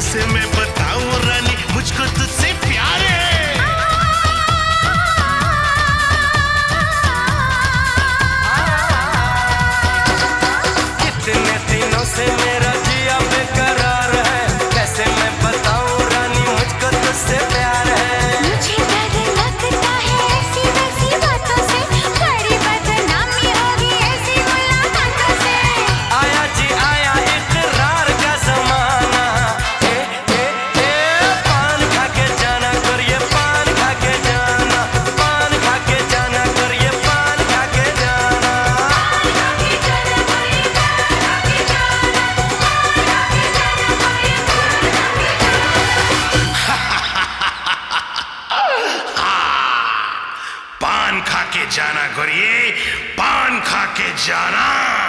कैसे मैं बताऊं रानी मुझको तुझसे प्यार है। कितने दिनों से मेरा जिया बेकरार है, कैसे मैं बताऊं रानी मुझको तुझसे प्यार है। मुझे डर लगता है ऐसी वैसी बातों से, बड़ी बदनामी होगी ऐसी मुलाकातों से। आया जी आया इकरार का जमाना, पान खा के जाना करिए, पान खा के जाना, पान खा के जाना करिए, पान खा के जाना। पान खा के जाना गोरिये, पान खा के जाना।